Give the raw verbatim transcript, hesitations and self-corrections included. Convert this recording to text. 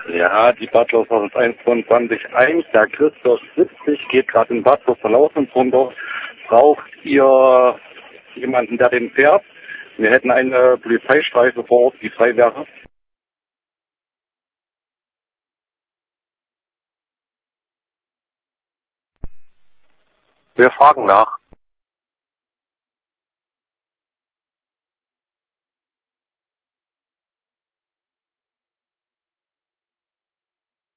Ja, die Badlos aus eins fünfundzwanzig eins, der Christoph siebzig geht gerade in Bad Wusterlaufen runter. Braucht ihr jemanden, der den fährt? Wir hätten eine Polizeistreife vor Ort, die frei wäre. Wir fragen nach.